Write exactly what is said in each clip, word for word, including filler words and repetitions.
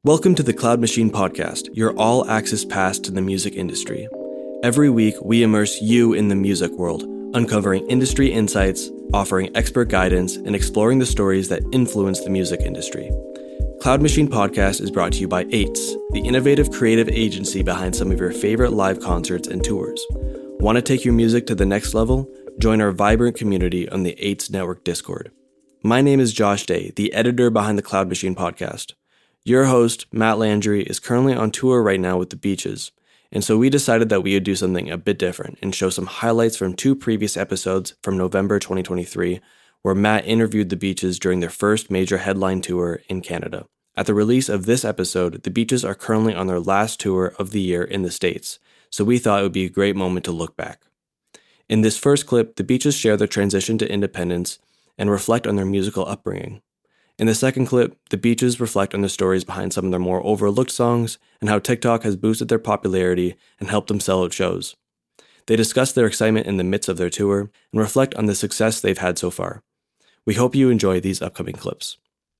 Welcome to the Cloud Machine Podcast, your all-access pass to the music industry. Every week, we immerse you in the music world, uncovering industry insights, offering expert guidance, and exploring the stories that influence the music industry. Cloud Machine Podcast is brought to you by Eights, the innovative creative agency behind some of your favorite live concerts and tours. Want to take your music to the next level? Join our vibrant community on the Eights Network Discord. My name is Josh Day, the editor behind the Cloud Machine Podcast. Your host, Matt Landry, is currently on tour right now with the Beaches, and so we decided that we would do something a bit different and show some highlights from two previous episodes from November twenty twenty-three, where Matt interviewed the Beaches during their first major headline tour in Canada. At the release of this episode, the Beaches are currently on their last tour of the year in the States, so we thought it would be a great moment to look back. In this first clip, the Beaches share their transition to independence and reflect on their musical upbringing. In the second clip, the Beaches reflect on the stories behind some of their more overlooked songs and how TikTok has boosted their popularity and helped them sell out shows. They discuss their excitement in the midst of their tour and reflect on the success they've had so far. We hope you enjoy these upcoming clips.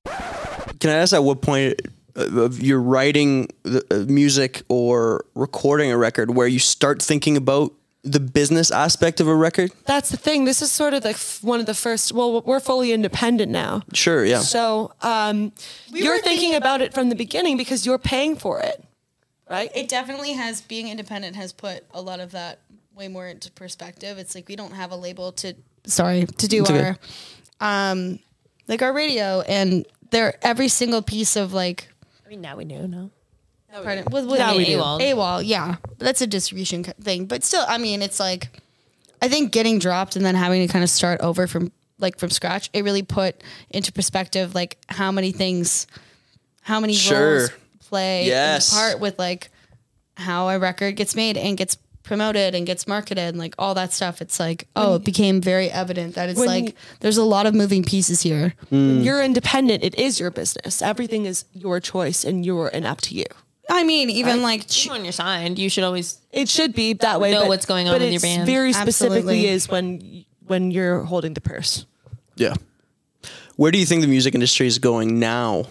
Can I ask at what point of you're writing the music or recording a record where you start thinking about the business aspect of a record? That's the thing. This is sort of like one of the first, well, we're fully independent now. Sure, yeah. So um, We you're were thinking thinking- about it from the beginning because you're paying for it, right? It definitely has, being independent has put a lot of that way more into perspective. It's like we don't have a label to, sorry, to do It's our, okay. um, like our radio, and they're every single piece of like, I mean, now we do, no? pardon, with, with Now we do. AWOL. AWOL, yeah. That's a distribution co- thing. But still, I mean, it's like, I think getting dropped and then having to kind of start over from like from scratch, it really put into perspective like how many things, how many Sure. roles play Yes. into part with like how a record gets made and gets promoted and gets marketed and like all that stuff. It's like, oh, it became very evident that it's When like you- there's a lot of moving pieces here. When you're independent, it is your business. Everything is your choice and you're and up to you. I mean, even like ch- Even when you're signed, you should always It should be that way. Know but, what's going on but with your it's band. very specifically Absolutely. is when when you're holding the purse. Yeah. Where do you think the music industry is going now?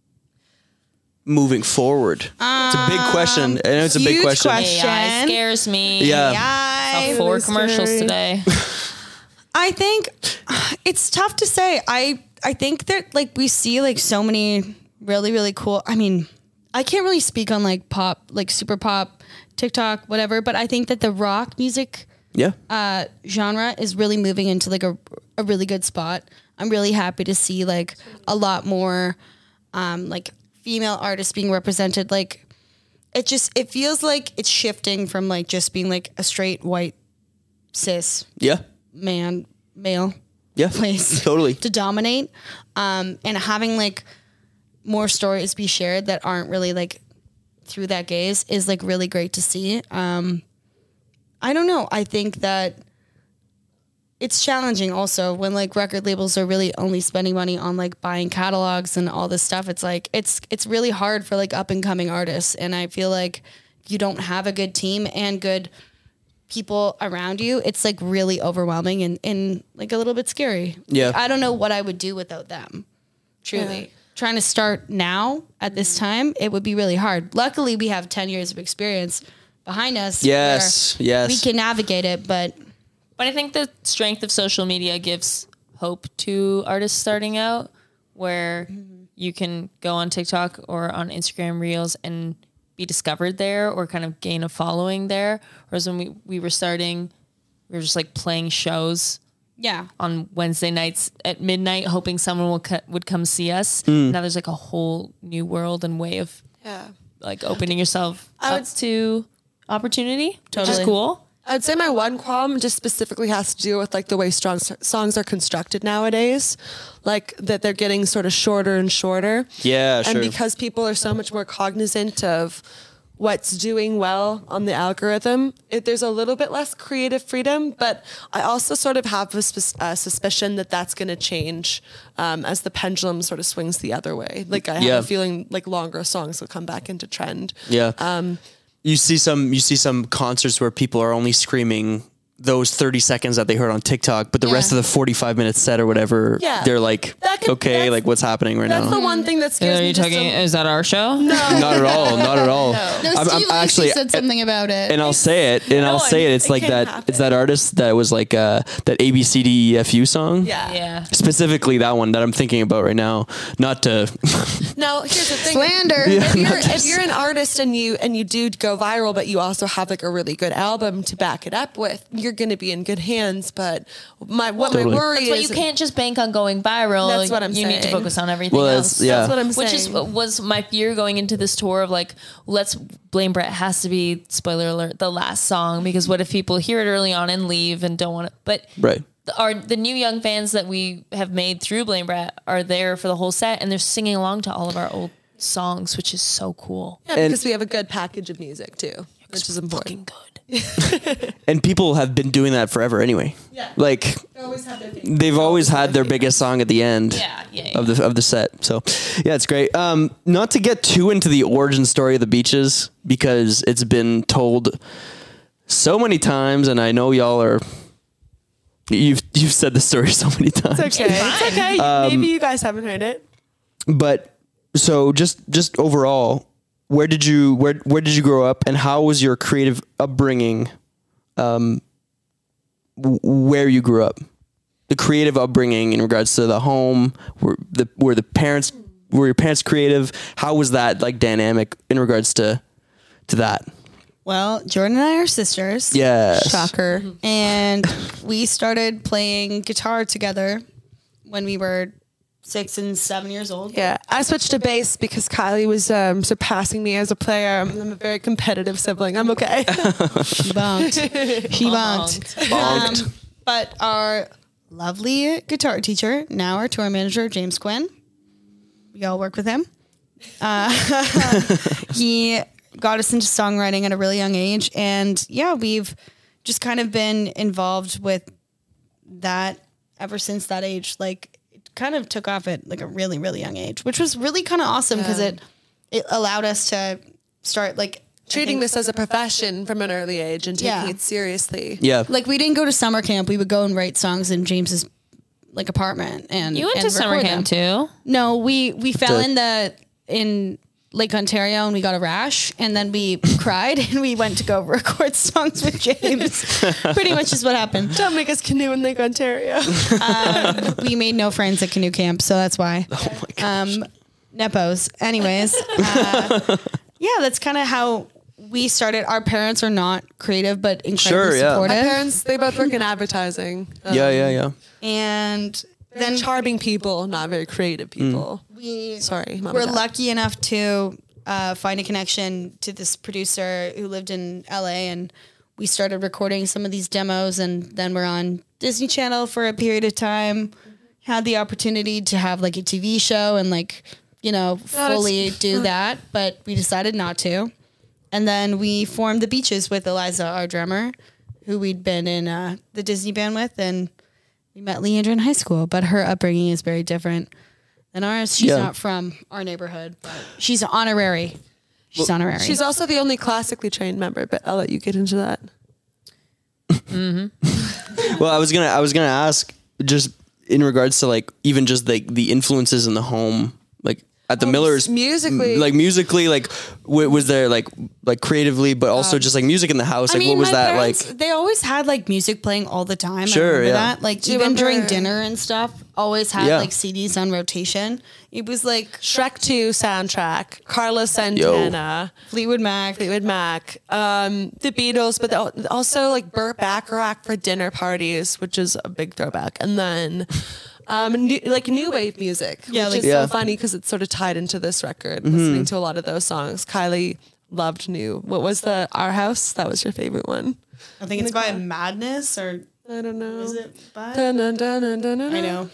Moving forward? It's a big question. I know it's a big huge question. question. A I scares me. Yeah. I, Saw four Really commercials scary. today. I think it's tough to say. I I think that like we see like so many really really cool. I mean, I can't really speak on like pop, like super pop, TikTok, whatever. But I think that the rock music Yeah. uh, genre is really moving into like a a really good spot. I'm really happy to see like a lot more um, like female artists being represented. Like it just it feels like it's shifting from like just being like a straight white cis Yeah. man male Yeah. place Totally. to dominate, um, and having like more stories be shared that aren't really like through that gaze is like really great to see. Um, I don't know. I think that it's challenging also when like record labels are really only spending money on like buying catalogs and all this stuff. It's like it's it's really hard for like up and coming artists, and I feel like if you don't have a good team and good people around you, it's like really overwhelming and, and like a little bit scary. Yeah. Like, I don't know what I would do without them. Truly. Yeah. Trying to start now at this time, it would be really hard. Luckily, we have ten years of experience behind us. Yes. where Yes. We can navigate it, but But I think the strength of social media gives hope to artists starting out, where you can go on TikTok or on Instagram Reels and be discovered there or kind of gain a following there. Whereas when we, we were starting, we were just like playing shows yeah. on Wednesday nights at midnight, hoping someone will co- would come see us. Now there's like a whole new world and way of Yeah. like opening yourself I up would- to opportunity, which Totally. is cool. I'd say my one qualm just specifically has to do with like the way strong songs are constructed nowadays, like that they're getting sort of shorter and shorter. Yeah, and sure. because people are so much more cognizant of what's doing well on the algorithm, it, there's a little bit less creative freedom. But I also sort of have a sus- uh, suspicion that that's going to change um, as the pendulum sort of swings the other way. Like I have Yeah. a feeling like longer songs will come back into trend. Yeah. Um, you see some you see some concerts where people are only screaming those thirty seconds that they heard on TikTok, but the Yeah. rest of the forty-five minute set or whatever, Yeah. they're like, That could- okay, that's- like what's happening right That's now? the one thing that scares Are me. you just talking? a- Is that our show? no. Not at all. Not at all. No, I'm, Steve I'm Lacy actually, said something about it. and I'll say it, and No, I'll say it. I- It's it like can't that. happen. It's that artist that was like uh, that A B C D E F U song. Yeah. Yeah. Specifically that one that I'm thinking about right now. Not to. Now here's the thing. Slander. If you're, if you're an artist and you and you do go viral, but you also have like a really good album to back it up with, you're going to be in good hands. But my what Totally. my worry That's why is you can't just bank on going viral. That's what I'm You need to saying. focus on everything Well, else. that's- yeah. That's what I'm Which is saying. what was my fear going into this tour of like, let's blame Brett has to be, spoiler alert, the last song, because what if people hear it early on and leave and don't want to, but Right. the, our, the new young fans that we have made through Blame Brett are there for the whole set and they're singing along to all of our old songs, which is so cool. Yeah, And- because we have a good package of music too, which is important. Fucking good. And people have been doing that forever anyway. Yeah. Like They always have their thing. they've always had their biggest song at the end. Yeah, yeah, yeah. Of the of the set. So yeah, it's great. Um, not to get too into the origin story of the Beaches because it's been told so many times, and I know y'all are. You've you've said the story so many times. It's okay. It's okay. Um, Maybe you guys haven't heard it. But so just just overall, where did you where where did you grow up, and how was your creative upbringing? Um, w- where you grew up, the creative upbringing in regards to the home, were the were the parents were your parents creative? How was that like dynamic in regards to to that? Well, Jordan and I are sisters. Yes. Shocker. And we started playing guitar together when we were six and seven years old. Yeah, I switched to bass because Kylie was um, surpassing me as a player. I'm, I'm a very competitive sibling. I'm okay. She bonked. She bonked. Um, but our lovely guitar teacher, now our tour manager, James Quinn, we all work with him. Uh, he got us into songwriting at a really young age. And yeah, we've just kind of been involved with that ever since that age. Like, it kind of took off at like a really, really young age, which was really kind of awesome because Yeah. it, it allowed us to start like I Treating think- this as a profession from an early age and taking Yeah. it seriously. Yeah. like we didn't go to summer camp. We would go and write songs in James's like apartment. And You went and to summer record camp them. too. No, we we fell The- in the in Lake Ontario and we got a rash and then we cried and we went to go record songs with James. Pretty much is what happened. Don't make us canoe in Lake Ontario. We made no friends at canoe camp, so that's why. Oh my gosh. Um, Nepos. Anyways, uh, yeah, that's kind of how we started. Our parents are not creative, but incredibly Sure, yeah. supportive. My parents, they both work in advertising. Um, yeah, yeah, yeah. And Then then charming people, not very creative people. we Sorry, Mom we're and Dad. lucky enough to uh, find a connection to this producer who lived in L A, and we started recording some of these demos, and then we're on Disney Channel for a period of time. Had the opportunity to have like a T V show and like you know God, fully it's- do that, but we decided not to. And then we formed the Beaches with Eliza, our drummer, who we'd been in uh, the Disney band with, and we met Leandra in high school. But her upbringing is very different than ours. She's Yeah. not from our neighborhood, but she's honorary. She's honorary. She's also the only classically trained member, but I'll let you get into that. Well, I was gonna I was gonna ask just in regards to like even just like the influences in the home, like at the Millers, musically. m- like musically, like w- was there like like creatively, but also just like music in the house, like what was my that parents, like? They always had like music playing all the time. Sure, I remember yeah. that. Like Do you even during remember- dinner and stuff, always had Yeah. like C Ds on rotation. It was like Shrek two soundtrack, Carlos Santana, Fleetwood Mac. Fleetwood Mac, um, the Beatles, but al- also like Burt Bacharach for dinner parties, which is a big throwback. And then um, new, like new wave music, Yeah, which like- is Yeah. so funny because it's sort of tied into this record. Listening to a lot of those songs, Kylie loved new. What was the Our House? That was your favorite one. I think it's by Madness or I don't know. is it by? Dun, dun, dun, dun, dun, dun, I know.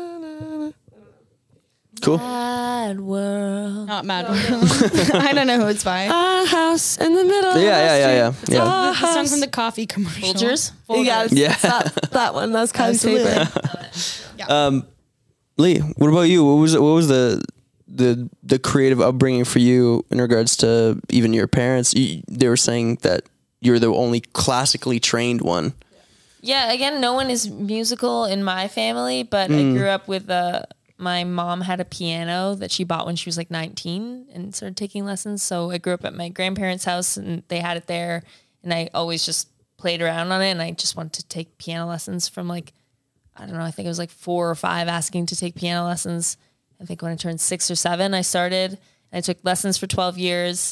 Cool. Bad world. Not Mad World. I don't know who it's by. Our house in the middle. Yeah, yeah, yeah, yeah, It's yeah. our the song house. from the coffee commercial. Folgers? Yeah, it's- Yeah. it's that, that one. That was Kylie's Absolutely. favorite. Um, Lee, what about you? What was what was the the the creative upbringing for you in regards to even your parents? You, they were saying that you're the only classically trained one. Yeah, again, no one is musical in my family, but Mm. I grew up with uh, my mom had a piano that she bought when she was like nineteen and started taking lessons. So I grew up at my grandparents' house and they had it there, and I always just played around on it. And I just wanted to take piano lessons from like, I don't know, I think it was like four or five asking to take piano lessons. I think when I turned six or seven, I started. I took lessons for twelve years.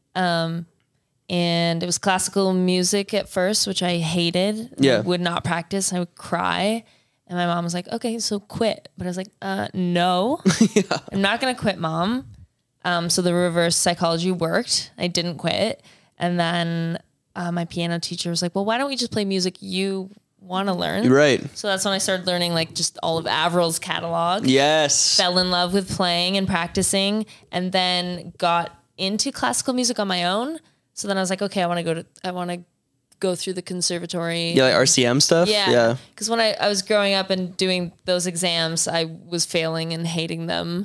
Um, And it was classical music at first, which I hated. Yeah. I would not practice. I would cry. And my mom was like, okay, so quit. But I was like, uh, no, yeah. I'm not going to quit, Mom. Um, so the reverse psychology worked. I didn't quit. And then uh, my piano teacher was like, well, why don't we just play music you want to learn? Right. So that's when I started learning like just all of Avril's catalog. Yes. Fell in love with playing and practicing, and then got into classical music on my own. So then I was like, okay, I want to go to, I want to go through the conservatory. Yeah, like R C M stuff. Yeah. Yeah. Because when I, I was growing up and doing those exams, I was failing and hating them.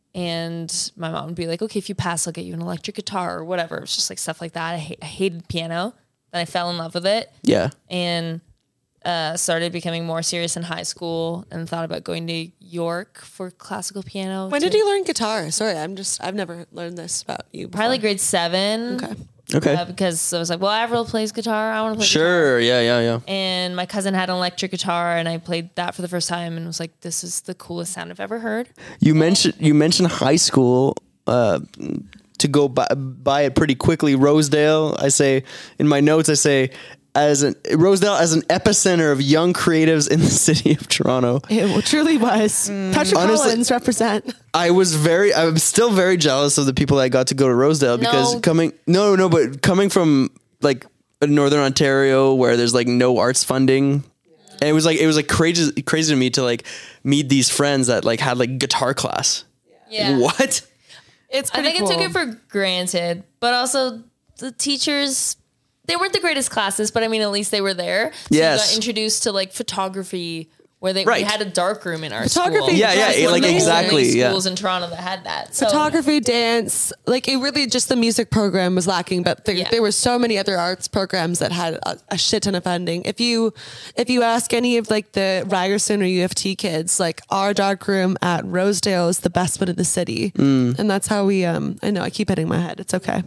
And my mom would be like, okay, if you pass, I'll get you an electric guitar or whatever. It was just like stuff like that. I, ha- I hated piano. Then I fell in love with it Yeah. and uh, started becoming more serious in high school and thought about going to York for classical piano. When to- did you learn guitar? Sorry, I'm just, I've never learned this about you before. Probably grade seven. Okay. Okay. Uh, because I was like, well, Avril plays guitar. I want to play guitar. Sure. Yeah. Yeah. Yeah. And my cousin had an electric guitar, and I played that for the first time, and was like, "This is the coolest sound I've ever heard." You mentioned you mentioned high school. Uh, to go by, by it pretty quickly, Rosedale. I say in my notes, I say as an Rosedale as an epicenter of young creatives in the city of Toronto. It truly was. Patrick Honestly- Collins represent. I was very, I'm still very jealous of the people that got to go to Rosedale because No. coming, no, no, but coming from like Northern Ontario where there's like no arts funding. And it was like, it was like crazy, crazy to me to like meet these friends that like had like guitar class. Yeah, What? It's I pretty think cool. I took it for granted, but also the teachers. They weren't the greatest classes, but I mean, at least they were there. So Yes. you got introduced to like photography, where they Right. we had a dark room in our Photography, school. Yeah, yeah, It was one like of the exactly, only yeah. schools in Toronto that had that. So Photography, dance, like it really just the music program was lacking, but there, Yeah. there were so many other arts programs that had a, a shit ton of funding. If you if you ask any of like the Ryerson or U of T kids, like our dark room at Rosedale is the best one in the city, Mm. and that's how we. Um, I know I keep hitting my head. It's okay.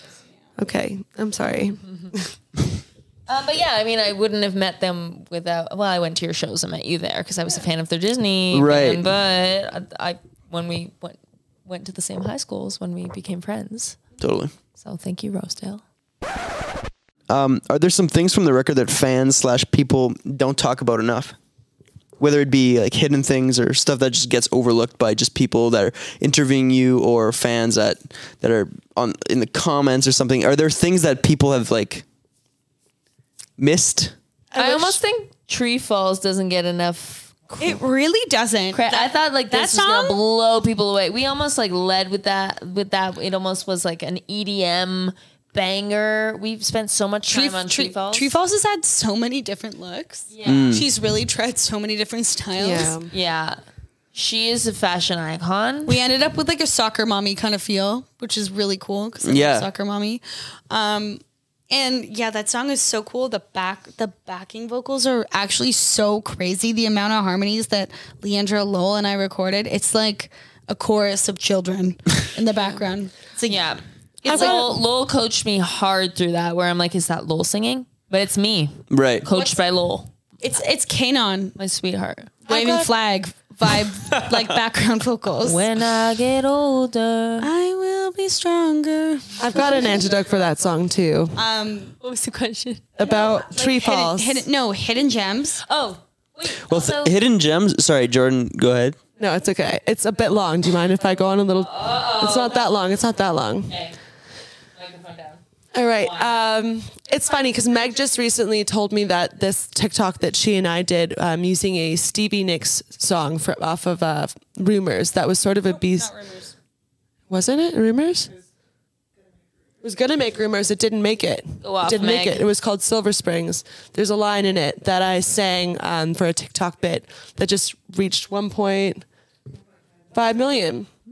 Okay, I'm sorry. Uh, but yeah, I mean, I wouldn't have met them without. Well, I went to your shows and met you there because I was a fan of their Disney. Right. band, but I, I when we went went to the same high schools when we became friends. Totally. So thank you, Rosedale. Um, are there some things from the record that fans slash people don't talk about enough? Whether it be like hidden things or stuff that just gets overlooked by just people that are interviewing you or fans that that are on in the comments or something. Are there things that people have like missed? I, wish- almost think Tree Falls doesn't get enough. It really doesn't. Cra- I thought like that this was gonna song? blow people away. We almost like led with that. With that, it almost was like an E D M banger. We've spent so much time on Tree, Falls. Tree Falls has had so many different looks. Yeah. Mm. She's really tried so many different styles. Yeah. Yeah, she is a fashion icon. We ended up with like a soccer mommy kind of feel, which is really cool because I'm Yeah. a soccer mommy. Um, and yeah, that song is so cool. The back, the backing vocals are actually so crazy. The amount of harmonies that Leandra Lowell and I recorded, it's like a chorus of children in the background. It's like, Yeah. It's Lowell, Lowell coached me hard through that where I'm like, is that Lowell singing? But it's me, Right. coached by Lowell, it's it's Kanon my sweetheart. waving got- flag vibe, like background vocals. When I get older. I will be stronger. I've got an antidote for that song too. Um, What was the question? About Tree hidden, Falls. hidden, no, hidden gems. Oh, wait. Well, also, th- hidden gems. Sorry, Jordan. Go ahead. No, it's okay. It's a bit long. Do you mind if I go on a little? It's not that long. It's not that long. okay. Microphone down. All right. Um, it's funny because Meg just recently told me that this TikTok that she and I did um, using a Stevie Nicks song for, off of uh, Rumors, that was sort of a beast. Wasn't it Rumors? It was going to make Rumors. It didn't make it. Go off, it didn't make Meg. it. It was called Silver Springs. There's a line in it that I sang um, for a TikTok bit that just reached one point five million.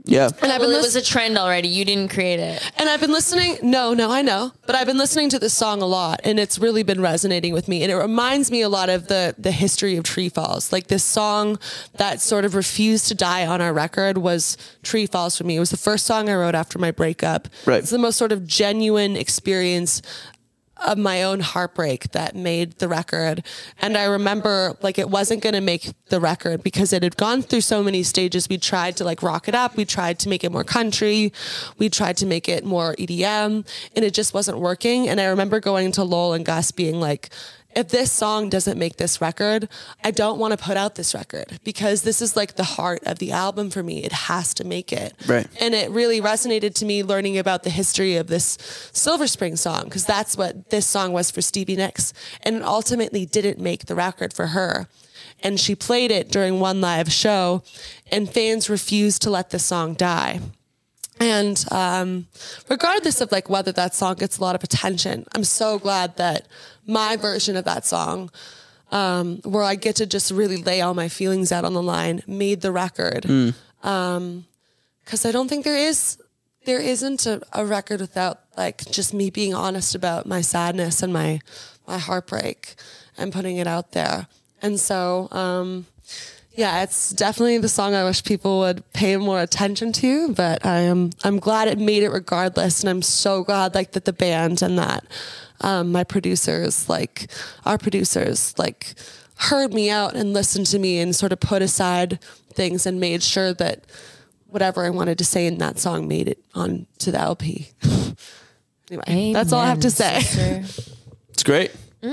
Yeah. And I've well, been it lis- was a trend already. You didn't create it. And I've been listening. No, no, I know. But I've been listening to this song a lot, and it's really been resonating with me. And it reminds me a lot of the the history of Tree Falls. Like this song that sort of refused to die on our record was Tree Falls for me. It was the first song I wrote after my breakup. Right. It's the most sort of genuine experience of my own heartbreak that made the record. And I remember like it wasn't going to make the record because it had gone through so many stages. We tried to like rock it up. We tried to make it more country. We tried to make it more E D M, and it just wasn't working. And I remember going to Lowell and Gus being like, if this song doesn't make this record, I don't want to put out this record because this is like the heart of the album for me. It has to make it. Right. And it really resonated to me learning about the history of this Silver Spring song, because that's what this song was for Stevie Nicks. And it ultimately didn't make the record for her. And she played it during one live show, and fans refused to let the song die. And um, regardless of like whether that song gets a lot of attention, I'm so glad that my version of that song, um, where I get to just really lay all my feelings out on the line, made the record. Mm. Um, 'cause I don't think there is, there isn't a, a record without like just me being honest about my sadness and my, my heartbreak and putting it out there. And so, um, yeah, it's definitely the song I wish people would pay more attention to, but I am I'm glad it made it regardless, and I'm so glad like that the band and that um, my producers, like our producers, like heard me out and listened to me and sort of put aside things and made sure that whatever I wanted to say in that song made it on to the L P. Anyway, Amen, that's all I have to say. sister. It's great.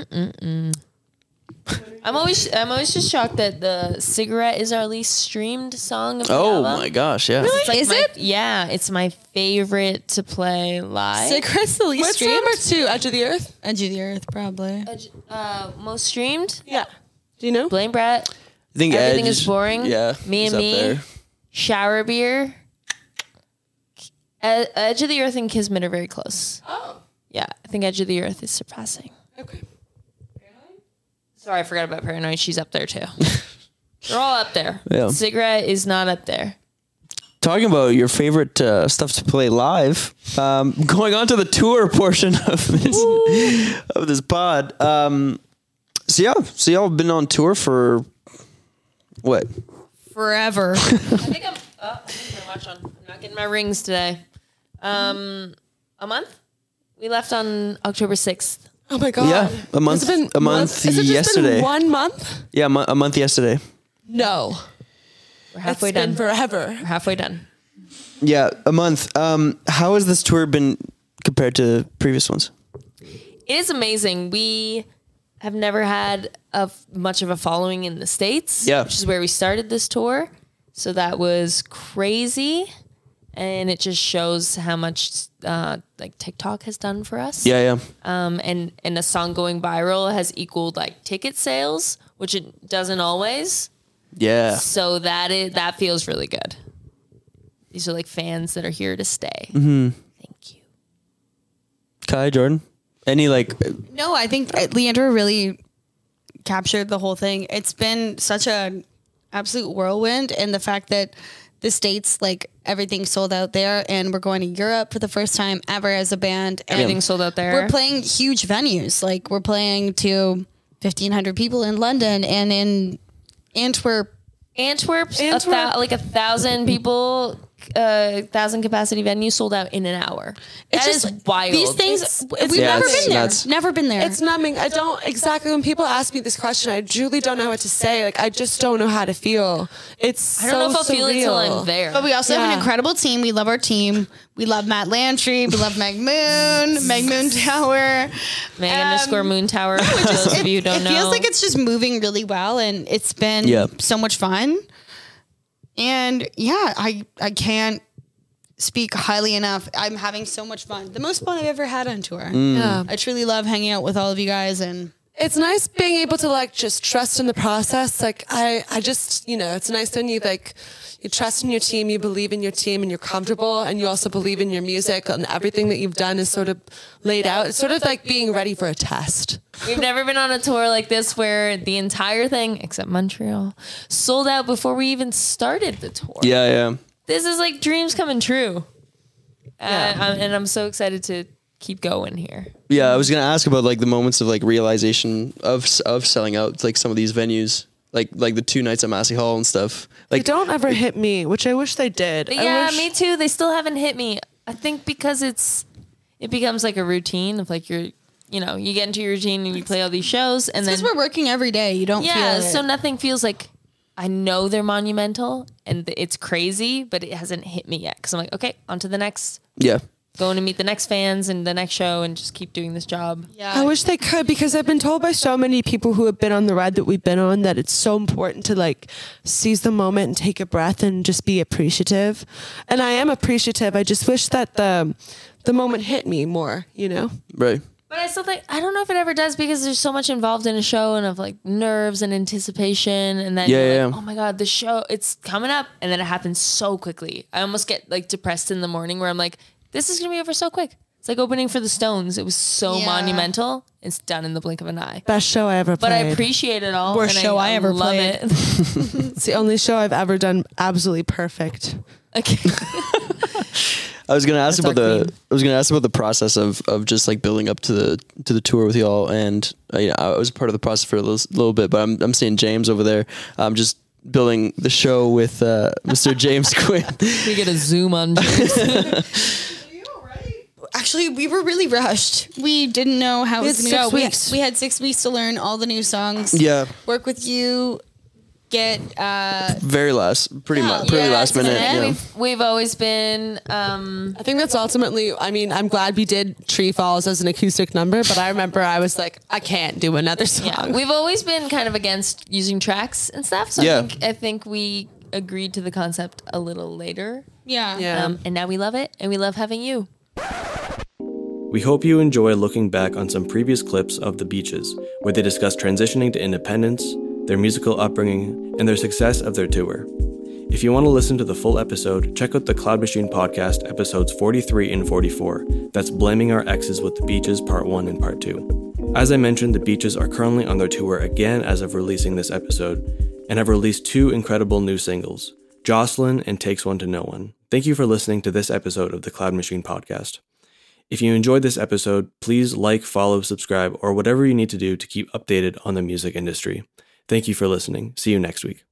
I'm always I'm always just shocked that the Cigarette is our least streamed song of the Oh album. my gosh, yeah. It's like Is my- it? Yeah, it's my favorite to play live. Cigarette's the least What's streamed? number two? Edge of the Earth? Edge of the Earth, probably. Uh, most streamed. Yeah. Do you know? Blame Brett. I think Everything Edge, is boring. Yeah. Me is and up Me. there. Shower Beer. E- Edge of the Earth and Kismet are very close. Oh. Yeah, I think Edge of the Earth is surpassing. Okay. Sorry, I forgot about Paranoid. She's up there too. They're all up there. Yeah. Cigarette is not up there. Talking about your favorite uh, stuff to play live, um, going on to the tour portion of this of this pod. Um, so yeah, so y'all have been on tour for what? Forever. I think I'm. Oh, I think my watch on. I'm not getting my rings today. Um, a month. We left on October sixth. Oh my god! Yeah, a month- Has it been a month Has it just yesterday. Been one month? Yeah, a, mo- a month yesterday. No, We're halfway it's done. been forever. We're halfway done. Yeah, a month. Um, how has this tour been compared to previous ones? It is amazing. We have never had a f- much of a following in the States, Yeah. which is where we started this tour. So that was crazy. And it just shows how much uh, like TikTok has done for us. Yeah, yeah. Um, and, and a song going viral has equaled like ticket sales, which it doesn't always. Yeah. So that is, that feels really good. These are like fans that are here to stay. Mm-hmm. Thank you. Kai, Jordan? Any like No, I think uh, Leandra really captured the whole thing. It's been such a absolute whirlwind, and the fact that the States, like everything sold out there, and we're going to Europe for the first time ever as a band. And Everything's sold out there. we're playing huge venues. Like we're playing to fifteen hundred people in London and in Antwerp. Antwerp's Antwerp. A thou- like a thousand people, uh, thousand capacity venue sold out in an hour. It's That is just wild. These things It's- we've it's Yeah, never it's been there. nuts. Never been there. It's numbing. I don't exactly when people ask me this question, I truly don't know what to say. Like I just don't know how to feel. It's I don't know if I'll so feel it till surreal. I'm there. But we also have Yeah. an incredible team. We love our team. We love Matt Lantry. We love Meg Moon, Meg Moon Tower. Meg um, underscore Moon Tower. For those of you who don't it know, feels like it's just moving really well, and it's been Yeah. so much fun. And yeah, I I can't speak highly enough. I'm having so much fun. The most fun I've ever had on tour. Yeah. I truly love hanging out with all of you guys, and It's nice being able to like just trust in the process. Like I, I just, you know, it's nice when you like, you trust in your team, you believe in your team, and you're comfortable, and you also believe in your music, and everything that you've done is sort of laid out. It's sort of like being ready for a test. we've never been on a tour like this where the entire thing, except Montreal, sold out before we even started the tour. Yeah, yeah. this is like dreams coming true. Yeah. Uh, I'm, and I'm so excited to keep going here. Yeah, I was gonna ask about like the moments of like realization of of selling out like some of these venues, like like the two nights at Massey Hall and stuff. Like, they don't ever hit me, which I wish they did. I Yeah, wish- me too. They still haven't hit me. I think because it's it becomes like a routine of like you're you know you get into your routine and you play all these shows and then Because we're working every day. You don't yeah, feel it. so nothing feels like. I know they're monumental and it's crazy, but it hasn't hit me yet because I'm like, okay, on to the next. yeah, Going to meet the next fans and the next show and just keep doing this job. Yeah. I wish they could, because I've been told by so many people who have been on the ride that we've been on that it's so important to like seize the moment and take a breath and just be appreciative. And I am appreciative. I just wish that the the moment hit me more, you know? right. But I still think, I don't know if it ever does because there's so much involved in a show and of like nerves and anticipation. And then Yeah, you're yeah, like, yeah. oh my God, the show, it's coming up. And then it happens so quickly. I almost get like depressed in the morning where I'm like, this is going to be over so quick. It's like opening for the Stones. It was so Yeah. monumental. It's done in the blink of an eye. Best show I ever played. But I appreciate it all. Worst and show I ever love played. it. It's the only show I've ever done absolutely perfect. Okay. I was gonna ask That's about our the queen. I was gonna ask about the process of, of just like building up to the to the tour with y'all, and uh, you know, I was part of the process for a little, little bit, but I'm I'm seeing James over there, um, just building the show with uh, Mister James Quinn. We get a zoom on James. Actually, we were really rushed. We didn't know how it We was had going to six go. We, weeks. we had six weeks to learn all the new songs. Yeah, Work with you. Get uh, very last, pretty much, pretty Yeah, last minute. and Yeah. We've, we've always been, um, I think that's ultimately, I mean, I'm glad we did Tree Falls as an acoustic number, but I remember I was like, I can't do another song. yeah, we've always been kind of against using tracks and stuff. So Yeah. I, think, I think we agreed to the concept a little later. yeah. Yeah. Um, and now we love it and we love having you. We hope you enjoy looking back on some previous clips of The Beaches, where they discuss transitioning to independence, their musical upbringing, and their success of their tour. If you want to listen to the full episode, check out the Cloud Machine podcast episodes forty-three and forty-four. That's Blaming Our Exes with The Beaches Part one and Part two. As I mentioned, The Beaches are currently on their tour again as of releasing this episode, and have released two incredible new singles, Jocelyn and Takes One to Know One. Thank you for listening to this episode of the Cloud Machine podcast. If you enjoyed this episode, please like, follow, subscribe, or whatever you need to do to keep updated on the music industry. Thank you for listening. See you next week.